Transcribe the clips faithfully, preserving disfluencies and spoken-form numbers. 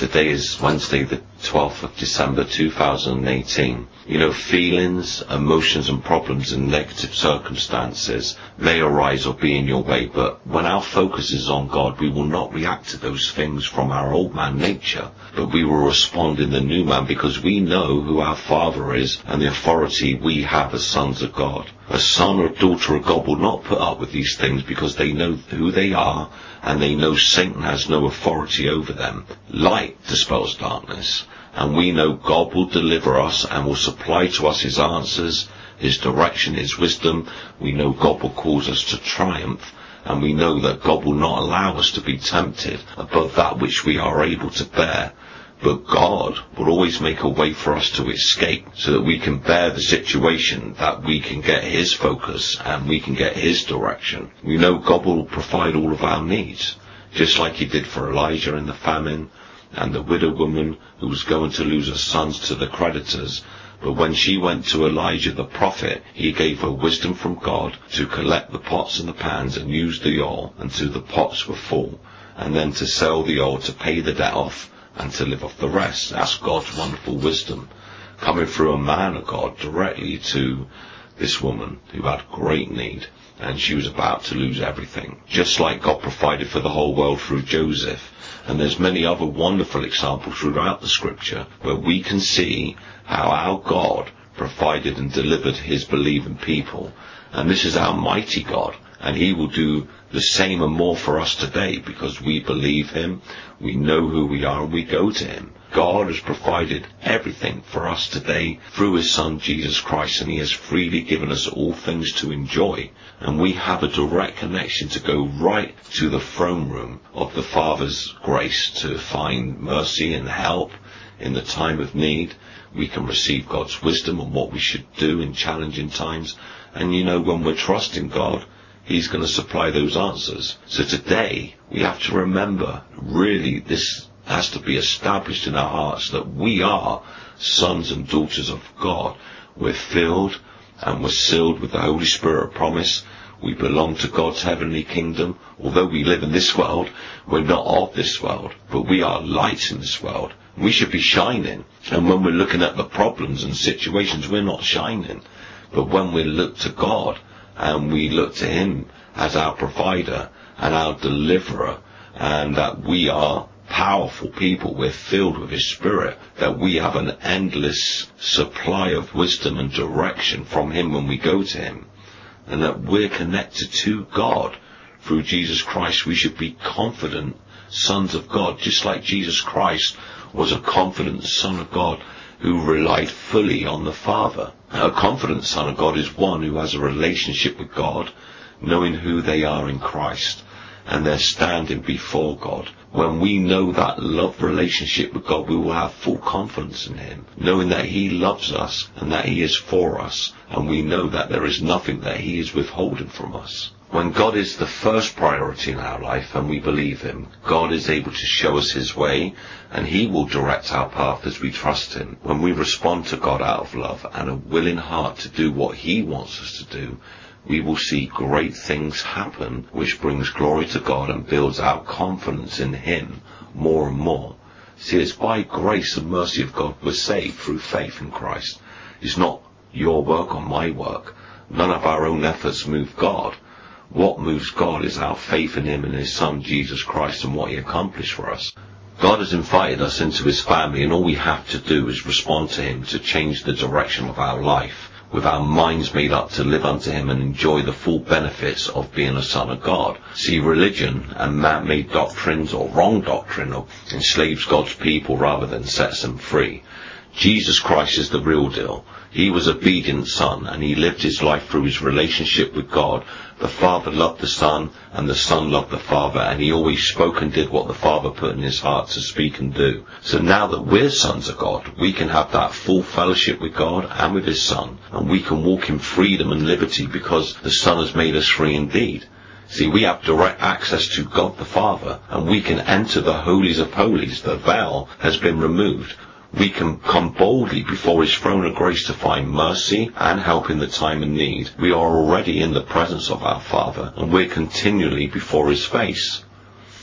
Today is Wednesday the twelfth of December two thousand eighteen. You know, feelings, emotions and problems and negative circumstances may arise or be in your way, but when our focus is on God, we will not react to those things from our old man nature, but we will respond in the new man because we know who our Father is and the authority we have as sons of God. A son or daughter of God will not put up with these things because they know who they are and they know Satan has no authority over them. Light dispels darkness, and we know God will deliver us and will supply to us his answers, his direction, his wisdom. We know God will cause us to triumph, and we know that God will not allow us to be tempted above that which we are able to bear. But God will always make a way for us to escape so that we can bear the situation, that we can get his focus and we can get his direction. We know God will provide all of our needs, just like he did for Elijah in the famine and the widow woman who was going to lose her sons to the creditors. But when she went to Elijah the prophet, he gave her wisdom from God to collect the pots and the pans and use the oil until the pots were full, and then to sell the oil to pay the debt off and to live off the rest. That's God's wonderful wisdom coming through a man of God directly to this woman who had great need, and she was about to lose everything, just like God provided for the whole world through Joseph. And there's many other wonderful examples throughout the scripture where we can see how our God provided and delivered his believing people. And this is our mighty God, and he will do the same and more for us today because we believe him, we know who we are, and we go to him. God has provided everything for us today through his son Jesus Christ, and he has freely given us all things to enjoy. And we have a direct connection to go right to the throne room of the Father's grace to find mercy and help in the time of need. We can receive God's wisdom on what we should do in challenging times. And you know, when we're trusting God, he's going to supply those answers. So today, we have to remember, really, this has to be established in our hearts that we are sons and daughters of God. We're filled and we're sealed with the Holy Spirit of promise. We belong to God's heavenly kingdom. Although we live in this world, we're not of this world, but we are lights in this world. We should be shining. And when we're looking at the problems and situations, we're not shining. But when we look to God, and we look to him as our provider and our deliverer, and that we are powerful people, we're filled with his spirit, that we have an endless supply of wisdom and direction from him when we go to him, and that we're connected to God through Jesus Christ. We should be confident sons of God, just like Jesus Christ was a confident son of God who relied fully on the Father. A confident son of God is one who has a relationship with God, knowing who they are in Christ, and they're standing before God. When we know that love relationship with God, we will have full confidence in him, knowing that he loves us and that he is for us, and we know that there is nothing that he is withholding from us. When God is the first priority in our life and we believe him, God is able to show us his way, and he will direct our path as we trust him. When we respond to God out of love and a willing heart to do what he wants us to do, we will see great things happen, which brings glory to God and builds our confidence in him more and more. See, it's by grace and mercy of God we're saved through faith in Christ. It's not your work or my work. None of our own efforts move God. What moves God is our faith in him and his son Jesus Christ and what he accomplished for us. God has invited us into his family, and all we have to do is respond to him to change the direction of our life, with our minds made up to live unto him and enjoy the full benefits of being a son of God. See, religion and man-made doctrines or wrong doctrine enslaves God's people rather than sets them free. Jesus Christ is the real deal. He was an obedient son, and he lived his life through his relationship with God. The Father loved the Son, and the Son loved the Father, and he always spoke and did what the Father put in his heart to speak and do. So now that we're sons of God, we can have that full fellowship with God and with his Son, and we can walk in freedom and liberty because the Son has made us free indeed. See, we have direct access to God the Father, and we can enter the holies of holies. The veil has been removed. We can come boldly before his throne of grace to find mercy and help in the time of need. We are already in the presence of our Father, and we're continually before his face.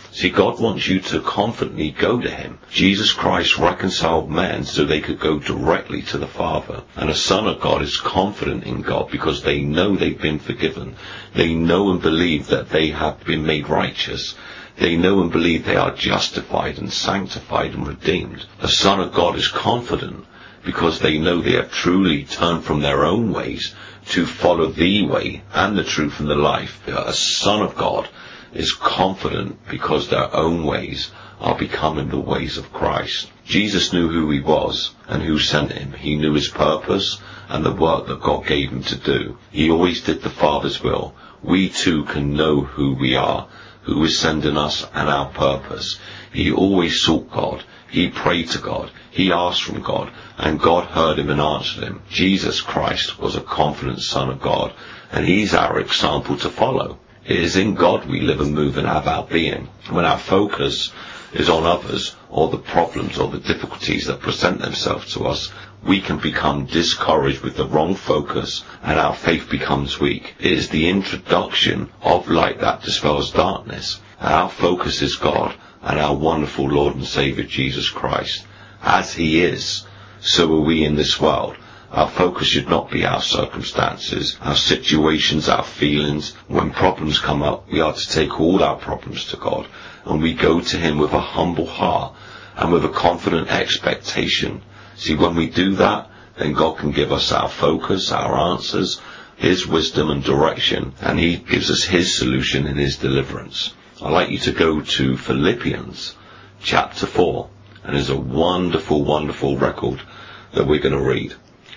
See, God wants you to confidently go to him. Jesus Christ reconciled men so they could go directly to the Father. And a son of God is confident in God because they know they've been forgiven. They know and believe that they have been made righteous. They know and believe they are justified and sanctified and redeemed. A son of God is confident because they know they have truly turned from their own ways to follow the way and the truth and the life. A son of God is confident because their own ways are becoming the ways of Christ. Jesus knew who he was and who sent him. He knew his purpose and the work that God gave him to do. He always did the Father's will. We too can know who we are, who is sending us, and our purpose. He always sought God. He prayed to God. He asked from God, and God heard him and answered him. Jesus Christ was a confident Son of God, and he's our example to follow. It is in God we live and move and have our being. When our focus is on others, or the problems or the difficulties that present themselves to us, we can become discouraged with the wrong focus, and our faith becomes weak. It is the introduction of light that dispels darkness. Our focus is God and our wonderful Lord and Saviour Jesus Christ. As he is, so are we in this world. Our focus should not be our circumstances, our situations, our feelings. When problems come up, we are to take all our problems to God, and we go to him with a humble heart and with a confident expectation. See, when we do that, then God can give us our focus, our answers, his wisdom and direction, and he gives us his solution and his deliverance. I'd like you to go to Philippians chapter four, and there's a wonderful, wonderful record that we're going to read.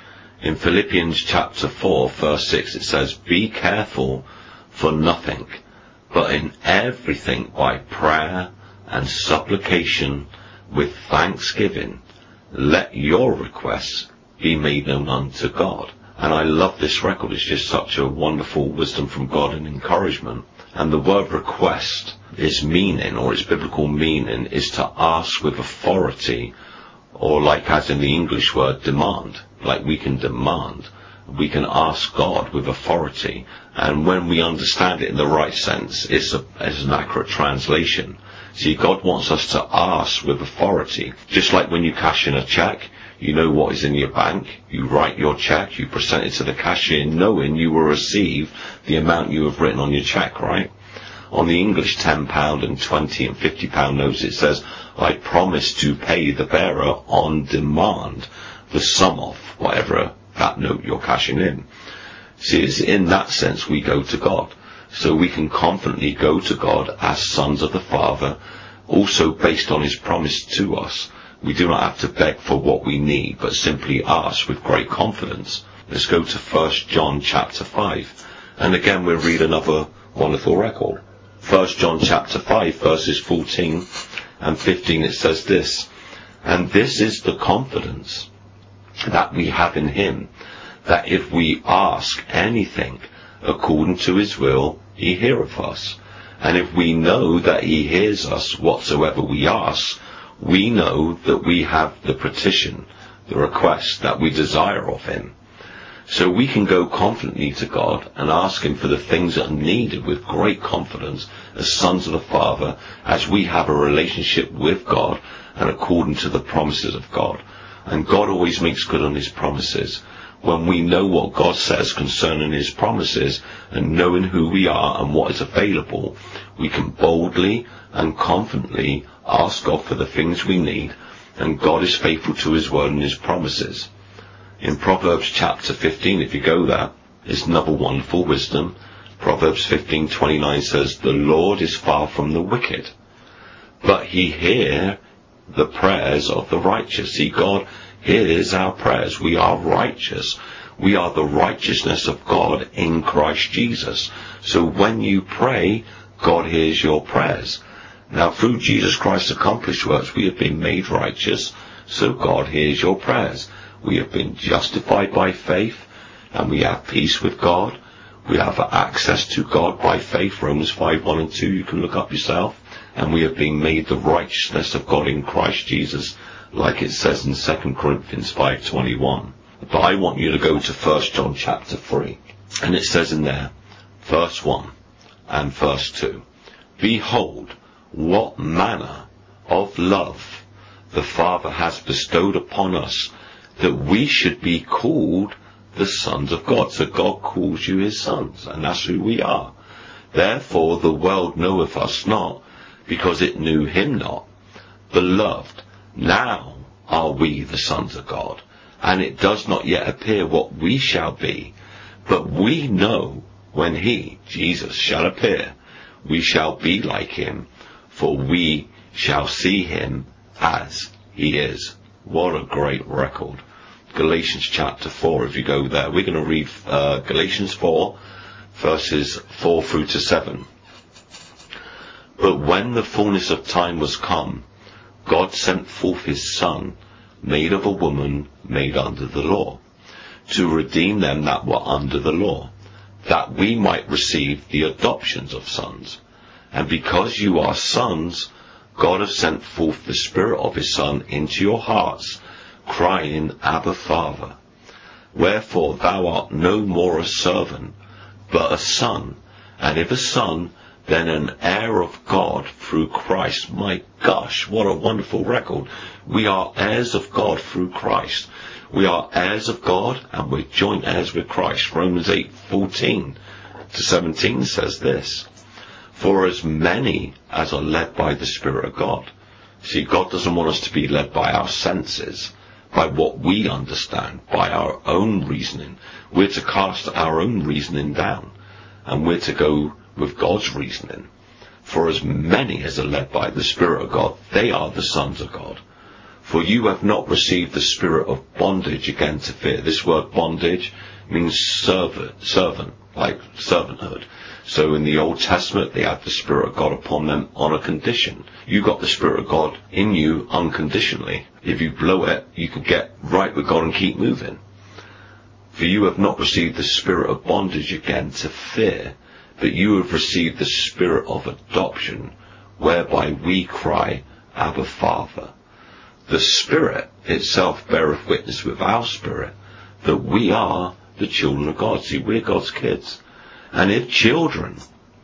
In Philippians chapter four, verse six, it says, "Be careful for nothing, but in everything by prayer and supplication with thanksgiving, let your requests be made known unto God." And I love this record. It's just such a wonderful wisdom from God and encouragement. And the word request, its meaning, or its biblical meaning, is to ask with authority, or like as in the English word demand. Like we can demand, we can ask God with authority. And when we understand it in the right sense, it's, a, it's an accurate translation. See, God wants us to ask with authority. Just like when you cash in a check, you know what is in your bank. You write your check, you present it to the cashier, knowing you will receive the amount you have written on your check, right? On the English ten pound and twenty and fifty pound notes, it says, "I promise to pay the bearer on demand the sum of whatever that note you're cashing in." See, it's in that sense we go to God. So we can confidently go to God as sons of the Father, also based on his promise to us. We do not have to beg for what we need, but simply ask with great confidence. Let's go to First John chapter five. And again we'll read another wonderful record. First John chapter five, verses fourteen and fifteen, it says this, "And this is the confidence that we have in him, that if we ask anything according to his will, he heareth us. And if we know that he hears us whatsoever we ask, we know that we have the petition, the request that we desire of him." So we can go confidently to God and ask him for the things that are needed with great confidence as sons of the Father, as we have a relationship with God and according to the promises of God. And God always makes good on his promises. When we know what God says concerning his promises and knowing who we are and what is available, we can boldly and confidently ask God for the things we need, and God is faithful to his word and his promises. In Proverbs chapter fifteen, if you go there, is another wonderful wisdom. Proverbs fifteen twenty-nine says, "The Lord is far from the wicked, but he hears the prayers of the righteous." See, God hears our prayers. We are righteous. We are the righteousness of God in Christ Jesus. So when you pray, God hears your prayers. Now, through Jesus Christ's accomplished works, we have been made righteous, so God hears your prayers. We have been justified by faith, and we have peace with God. We have access to God by faith. Romans five, one and two, you can look up yourself. And we have been made the righteousness of God in Christ Jesus, like it says in Second Corinthians five twenty-one. But I want you to go to First John chapter three, and it says in there, verse one and verse two, "Behold, what manner of love the Father has bestowed upon us, that we should be called the sons of God. So God calls you his sons, and that's who we are. Therefore the world knoweth us not, because it knew him not. Beloved, now are we the sons of God, and it does not yet appear what we shall be. But we know when he, Jesus, shall appear, we shall be like him, for we shall see him as he is. What a great record. Galatians chapter four, if you go there, we're going to read uh, Galatians four, verses four through to seven. But when the fullness of time was come, God sent forth his Son, made of a woman, made under the law, to redeem them that were under the law, that we might receive the adoptions of sons. And because you are sons, God has sent forth the Spirit of his Son into your hearts, crying, Abba, Father. Wherefore thou art no more a servant, but a son, and if a son, then an heir of God through Christ. My gosh, what a wonderful record. We are heirs of God through Christ. We are heirs of God, and we're joint heirs with Christ. Romans eight fourteen to seventeen says this: For as many as are led by the Spirit of God. See, God doesn't want us to be led by our senses, by what we understand, by our own reasoning. We're to cast our own reasoning down, and we're to go with God's reasoning. For as many as are led by the Spirit of God, they are the sons of God. For you have not received the spirit of bondage again to fear. This word bondage means servant, servant, like servanthood. So in the Old Testament, they had the Spirit of God upon them on a condition. You got the Spirit of God in you unconditionally. If you blow it, you can get right with God and keep moving. For you have not received the spirit of bondage again to fear, but you have received the Spirit of adoption, whereby we cry, Abba, Father. The Spirit itself beareth witness with our spirit that we are the children of God. See, we're God's kids. And if children,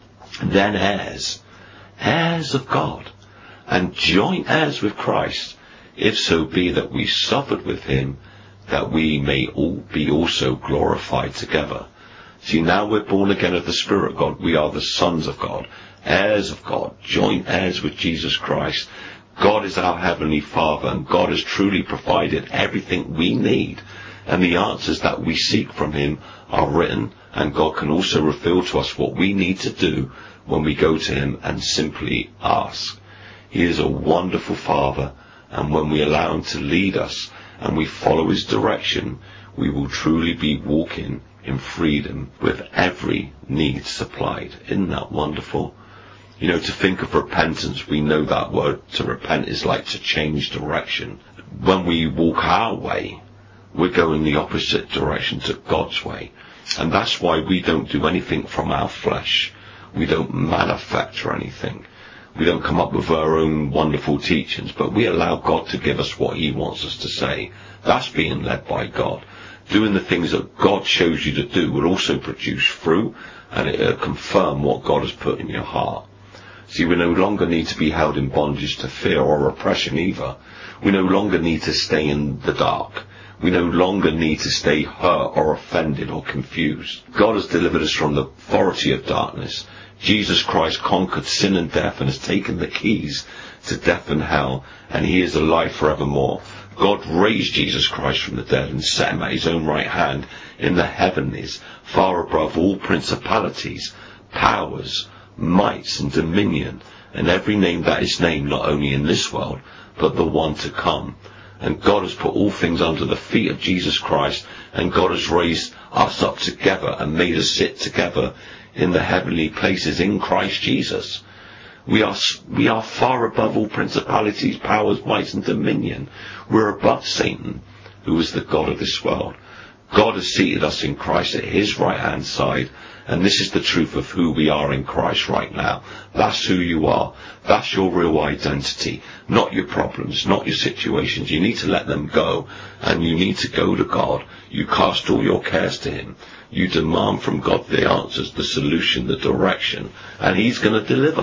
then heirs, heirs of God, and joint heirs with Christ, if so be that we suffered with him, that we may all be also glorified together. See, now we're born again of the Spirit of God. We are the sons of God, heirs of God, joint heirs with Jesus Christ. God is our Heavenly Father, and God has truly provided everything we need, and the answers that we seek from him are written, and God can also reveal to us what we need to do when we go to him and simply ask. He is a wonderful Father, and when we allow him to lead us and we follow his direction, we will truly be walking in freedom with every need supplied. Isn't that wonderful? You know, to think of repentance, we know that word to repent is like to change direction. When we walk our way, we're going the opposite direction to God's way. And that's why we don't do anything from our flesh. We don't manufacture anything. We don't come up with our own wonderful teachings, but we allow God to give us what he wants us to say. That's being led by God. Doing the things that God shows you to do will also produce fruit, and it'll confirm what God has put in your heart. See, we no longer need to be held in bondage to fear or oppression either. We no longer need to stay in the dark. We no longer need to stay hurt or offended or confused. God has delivered us from the authority of darkness. Jesus Christ conquered sin and death and has taken the keys to death and hell, and he is alive forevermore. God raised Jesus Christ from the dead and set him at his own right hand in the heavenlies, far above all principalities, powers, mights and dominion, and every name that is named, not only in this world, but the one to come. And God has put all things under the feet of Jesus Christ, and God has raised us up together and made us sit together in the heavenly places in Christ Jesus. We are, we are far above all principalities, powers, mights and dominion. We're above Satan, who is the God of this world. God has seated us in Christ at his right hand side, and this is the truth of who we are in Christ right now. That's who you are. That's your real identity, not your problems, not your situations. You need to let them go, and you need to go to God. You cast all your cares to him. You demand from God the answers, the solution, the direction, and he's going to deliver.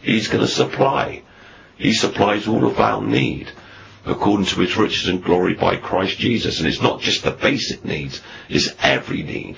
He's going to supply. He supplies all of our need according to his riches and glory by Christ Jesus. And it's not just the basic needs, it's every need.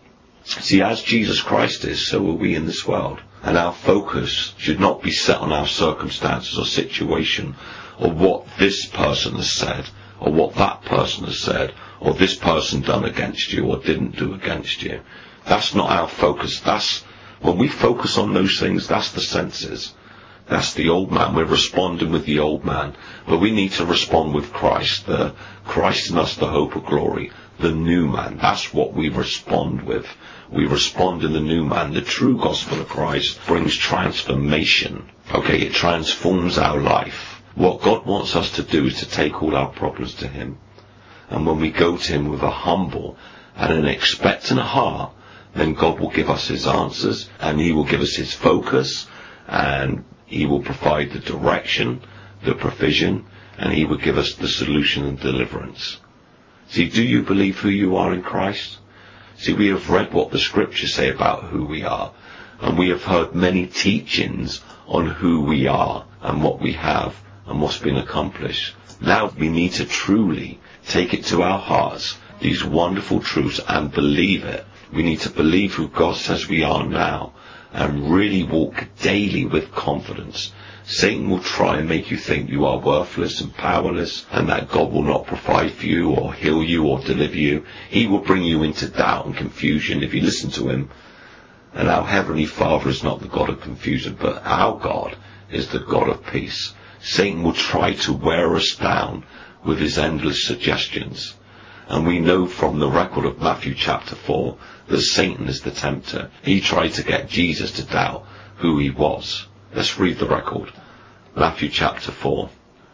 See, as Jesus Christ is, so are we in this world. And our focus should not be set on our circumstances or situation, or what this person has said, or what that person has said, or this person done against you or didn't do against you. That's not our focus. That's, when we focus on those things, that's the senses. That's the old man. We're responding with the old man. But we need to respond with Christ. The Christ in us, the hope of glory. The new man. That's what we respond with. We respond in the new man. The true gospel of Christ brings transformation. Okay, it transforms our life. What God wants us to do is to take all our problems to him. And when we go to him with a humble and an expectant heart, then God will give us his answers, and he will give us his focus, and he will provide the direction, the provision, and he will give us the solution and deliverance. See, do you believe who you are in Christ? See, we have read what the scriptures say about who we are, and we have heard many teachings on who we are and what we have and what's been accomplished. Now we need to truly take it to our hearts, these wonderful truths, and believe it. We need to believe who God says we are now, and really walk daily with confidence. Satan will try and make you think you are worthless and powerless, and that God will not provide for you or heal you or deliver you. He will bring you into doubt and confusion if you listen to him. And our Heavenly Father is not the God of confusion, but our God is the God of peace. Satan will try to wear us down with his endless suggestions. And we know from the record of Matthew chapter four that Satan is the tempter. He tried to get Jesus to doubt who he was. Let's read the record. Matthew chapter four.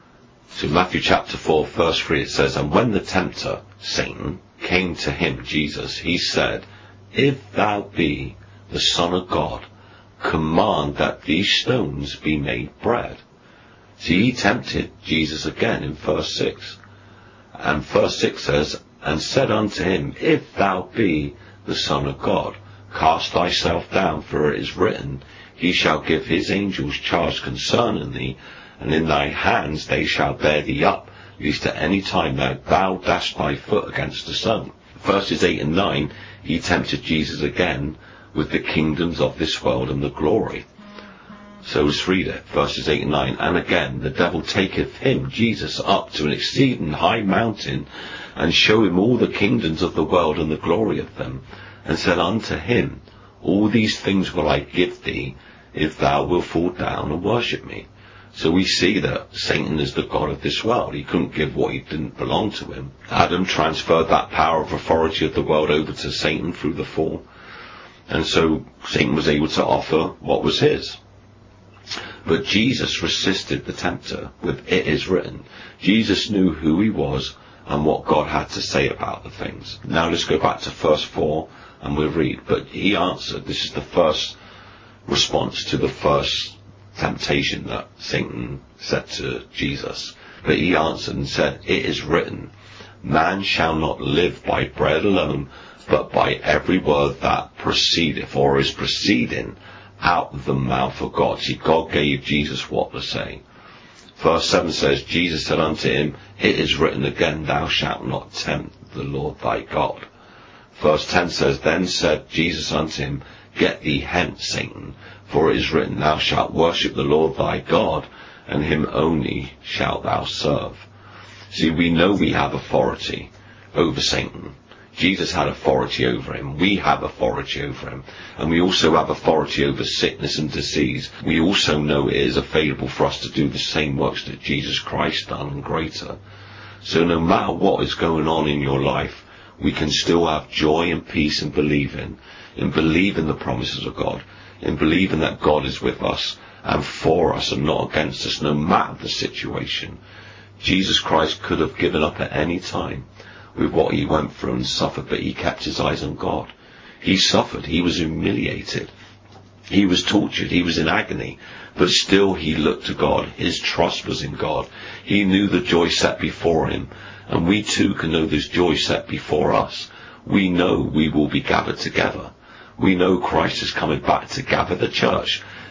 So Matthew chapter four, verse three, it says, "And when the tempter, Satan, came to him, Jesus, he said, If thou be the Son of God, command that these stones be made bread." See, he tempted Jesus again in verse six. And verse six says, "And said unto him, If thou be the Son of God, cast thyself down, for it is written, He shall give his angels charge concerning thee, and in thy hands they shall bear thee up, lest at any time that thou dash thy foot against a stone." Verses eight and nine, he tempted Jesus again with the kingdoms of this world and the glory. So let's read it, verses eight and nine. "And again, the devil taketh him, Jesus, up to an exceeding high mountain, and show him all the kingdoms of the world and the glory of them, and said unto him, All these things will I give thee, if thou wilt fall down and worship me." So we see that Satan is the god of this world. He couldn't give what he didn't belong to him. Adam transferred that power of authority of the world over to Satan through the fall. And so Satan was able to offer what was his. But Jesus resisted the tempter with "it is written." Jesus knew who he was and what God had to say about the things. Now let's go back to verse four and we'll read. "But he answered," this is the first response to the first temptation that Satan said to Jesus. "But he answered and said, It is written, Man shall not live by bread alone, but by every word that proceedeth," or is proceeding, "out of the mouth of God." See, God gave Jesus what to say. Verse seven says, "Jesus said unto him, It is written again, Thou shalt not tempt the Lord thy God." Verse ten says, "Then said Jesus unto him, Get thee hence, Satan, for it is written, Thou shalt worship the Lord thy God, and him only shalt thou serve." See, we know we have authority over Satan. Jesus had authority over him. We have authority over him. And we also have authority over sickness and disease. We also know it is available for us to do the same works that Jesus Christ done, and greater. So no matter what is going on in your life, we can still have joy and peace in believing, in believing the promises of God, in believing that God is with us and for us and not against us, no matter the situation. Jesus Christ could have given up at any time with what he went through and suffered, but he kept his eyes on God. He suffered, he was humiliated, he was tortured, he was in agony, but still he looked to God. His trust was in God. He knew the joy set before him, and we too can know this joy set before us. We know we will be gathered together. We know Christ is coming back to gather the church,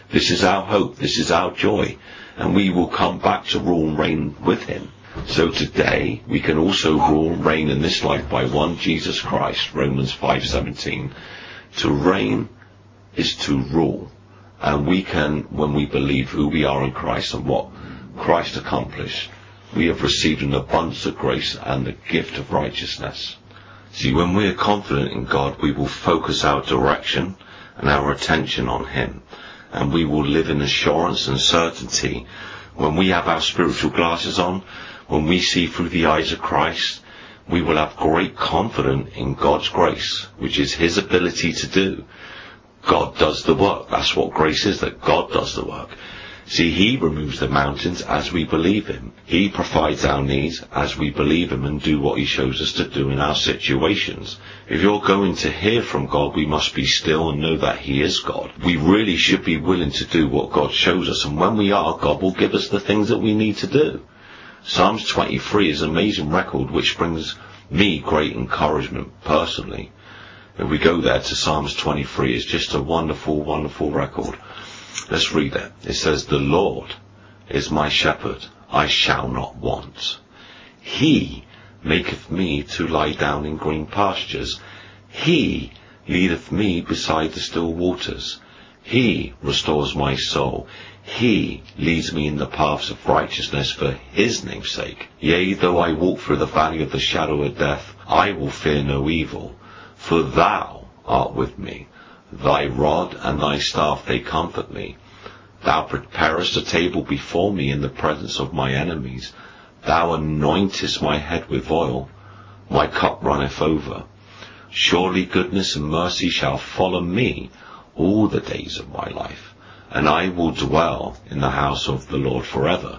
This is our hope. This is our joy. And we will come back to rule and reign with him. So today, we can also rule and reign in this life by one Jesus Christ, Romans five seventeen. To reign is to rule. And we can, when we believe who we are in Christ and what Christ accomplished, we have received an abundance of grace and the gift of righteousness. See, when we are confident in God, we will focus our direction and our attention on him. And we will live in assurance and certainty. When we have our spiritual glasses on, when we see through the eyes of Christ, we will have great confidence in God's grace, which is his ability to do. God does the work. That's what grace is, that God does the work. See, he removes the mountains as we believe him. He provides our needs as we believe him and do what he shows us to do in our situations. If you're going to hear from God, we must be still and know that he is God. We really should be willing to do what God shows us, and when we are, God will give us the things that we need to do. Psalms twenty-three is an amazing record which brings me great encouragement personally. If we go there to Psalms twenty-three, it's just a wonderful, wonderful record. Let's read it. It says, the Lord is my shepherd, I shall not want. He maketh me to lie down in green pastures. He leadeth me beside the still waters. He restores my soul. He leads me in the paths of righteousness for his name's sake. Yea, though I walk through the valley of the shadow of death, I will fear no evil, for thou art with me. Thy rod and thy staff, they comfort me. Thou preparest a table before me in the presence of my enemies. Thou anointest my head with oil. My cup runneth over. Surely goodness and mercy shall follow me all the days of my life, and I will dwell in the house of the Lord forever.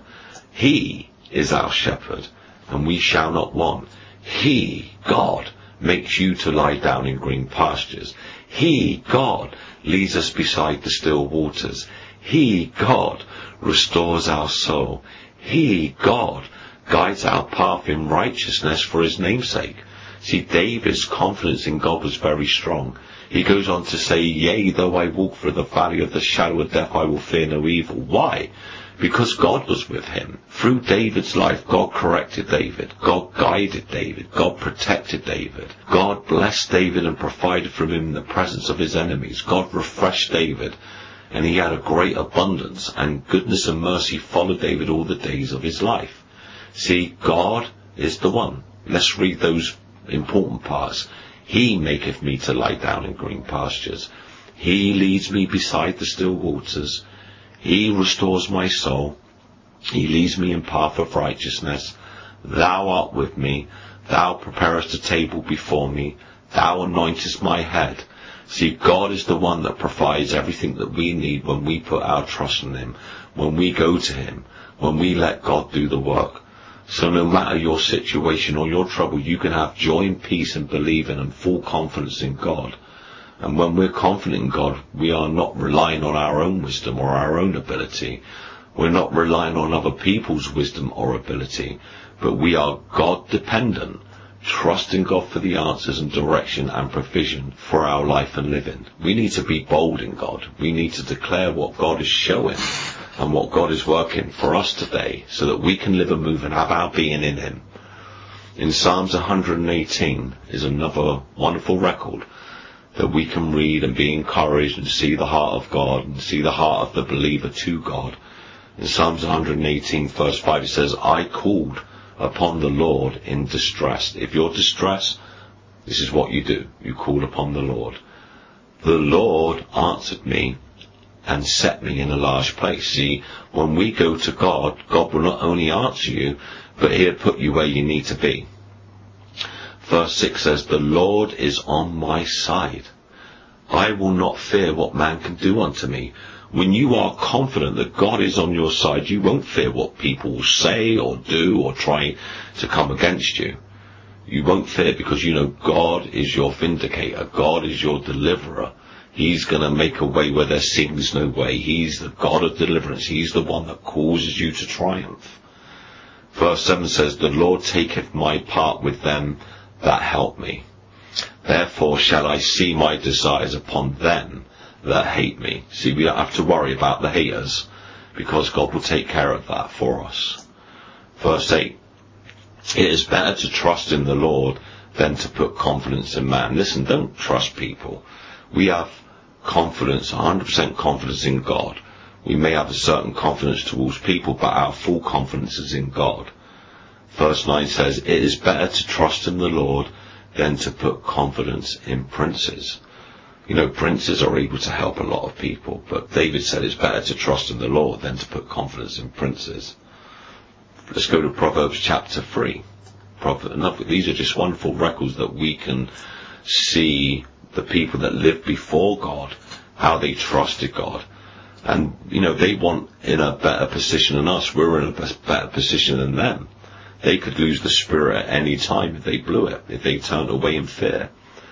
He is our shepherd, and we shall not want. He, God, makes you to lie down in green pastures. He, God, leads us beside the still waters. He, God, restores our soul. He, God, guides our path in righteousness for his name's sake. See, David's confidence in God was very strong. He goes on to say, yea, though I walk through the valley of the shadow of death, I will fear no evil. Why? Because God was with him. Through David's life, God corrected David. God guided David. God protected David. God blessed David and provided for him in the presence of his enemies. God refreshed David, and he had a great abundance, and goodness and mercy followed David all the days of his life. See, God is the one. Let's read those important parts. He maketh me to lie down in green pastures. He leads me beside the still waters. He restores my soul. He leads me in path of righteousness. Thou art with me. Thou preparest a table before me. Thou anointest my head. See, God is the one that provides everything that we need when we put our trust in him, when we go to him, when we let God do the work. So no matter your situation or your trouble, you can have joy and peace and believe in and full confidence in God. And when we're confident in God, we are not relying on our own wisdom or our own ability. We're not relying on other people's wisdom or ability, but we are God dependent, trusting God for the answers and direction and provision for our life and living. We need to be bold in God. We need to declare what God is showing and what God is working for us today, so that we can live and move and have our being in him. In Psalms one hundred eighteen is another wonderful record that we can read and be encouraged and see the heart of God and see the heart of the believer to God. In Psalms one hundred eighteen verse five it says, I called upon the Lord in distress. If you're distressed, this is what you do. You call upon the Lord. The Lord answered me and set me in a large place. See, when we go to God, God will not only answer you, but he'll put you where you need to be. Verse six says, the Lord is on my side. I will not fear what man can do unto me. When you are confident that God is on your side, you won't fear what people will say or do or try to come against you. You won't fear, because you know God is your vindicator. God is your deliverer. He's going to make a way where there seems no way. He's the God of deliverance. He's the one that causes you to triumph. Verse seven says, the Lord taketh my part with them that help me. Therefore shall I see my desires upon them that hate me. See, we don't have to worry about the haters, because God will take care of that for us. Verse eight, it is better to trust in the Lord than to put confidence in man. Listen, don't trust people. We have confidence, one hundred percent confidence in God. We may have a certain confidence towards people, but our full confidence is in God. Verse nine says, it is better to trust in the Lord than to put confidence in princes. You know, princes are able to help a lot of people, but David said it's better to trust in the Lord than to put confidence in princes. Let's go to Proverbs chapter three. These are just wonderful records that we can see the people that lived before God, how they trusted God. And, you know, they want in a better position than us. We're in a better position than them. They could lose the spirit at any time if they blew it, if they turned away in fear.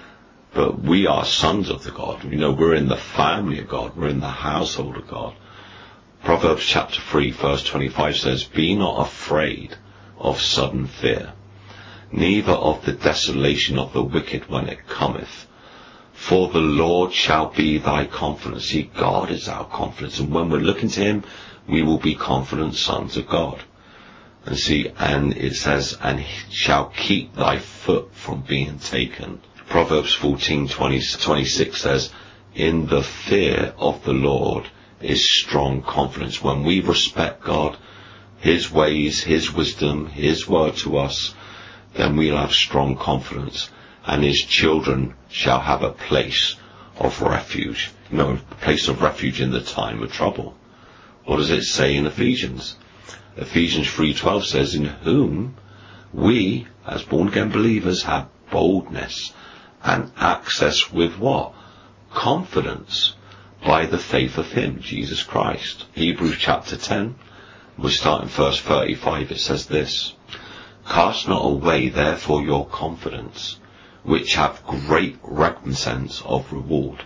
But we are sons of the God. You know, we're in the family of God. We're in the household of God. Proverbs chapter three, verse twenty-five says, be not afraid of sudden fear, neither of the desolation of the wicked when it cometh. For the Lord shall be thy confidence. See, God is our confidence. And when we're looking to him, we will be confident sons of God. And see, and it says, and he shall keep thy foot from being taken. Proverbs fourteen, twenty, twenty-six says, in the fear of the Lord is strong confidence. When we respect God, his ways, his wisdom, his word to us, then we'll have strong confidence. And his children shall have a place of refuge. You know, a place of refuge in the time of trouble. What does it say in Ephesians? Ephesians three twelve says, in whom we, as born-again believers, have boldness and access with what? Confidence by the faith of him, Jesus Christ. Hebrews chapter ten, we start in verse thirty-five. It says this, cast not away therefore your confidence, which have great recompense of reward.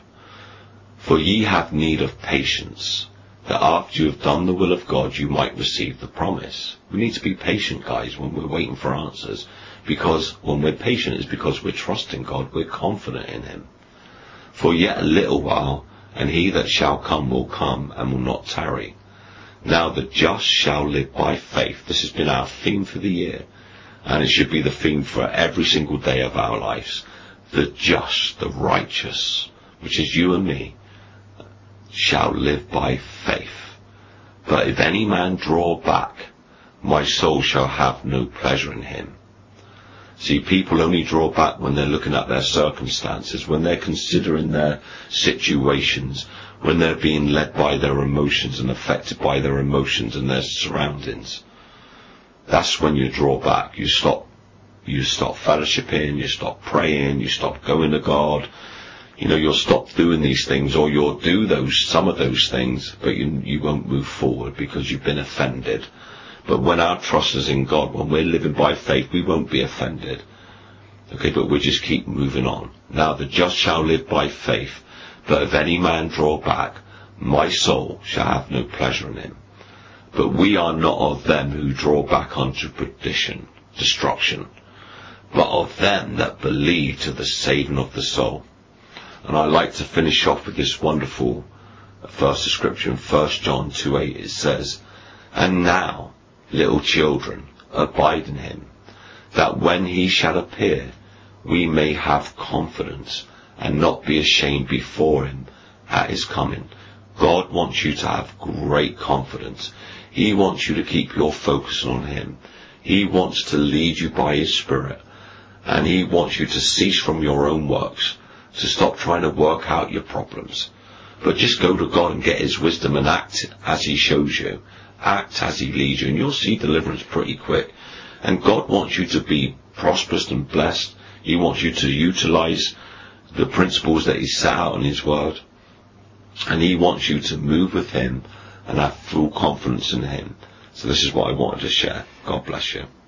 For ye have need of patience, that after you have done the will of God, you might receive the promise. We need to be patient, guys, when we're waiting for answers, because when we're patient, it's because we're trusting God, we're confident in him. For yet a little while, and he that shall come will come, and will not tarry. Now the just shall live by faith. This has been our theme for the year, and it should be the theme for every single day of our lives. The just, the righteous, which is you and me, shall live by faith. But if any man draw back, my soul shall have no pleasure in him. See, people only draw back when they're looking at their circumstances, when they're considering their situations, when they're being led by their emotions and affected by their emotions and their surroundings. That's when you draw back. You stop, you stop fellowshipping, you stop praying, you stop going to God. You know, you'll stop doing these things, or you'll do those, some of those things, but you, you won't move forward because you've been offended. But when our trust is in God, when we're living by faith, we won't be offended. Okay, but we'll just keep moving on. Now the just shall live by faith, but if any man draw back, my soul shall have no pleasure in him. But we are not of them who draw back unto perdition, destruction, but of them that believe to the saving of the soul. And I like to finish off with this wonderful verse of scripture in First John two eight. It says, and now, little children, abide in him, that when he shall appear, we may have confidence and not be ashamed before him at his coming. God wants you to have great confidence. He wants you to keep your focus on him. He wants to lead you by his Spirit, and he wants you to cease from your own works, to stop trying to work out your problems, but just go to God and get his wisdom and act as he shows you. Act as he leads you, and you'll see deliverance pretty quick. And God wants you to be prosperous and blessed. He wants you to utilize the principles that he set out in his word, and he wants you to move with him and have full confidence in him. So this is what I wanted to share. God bless you.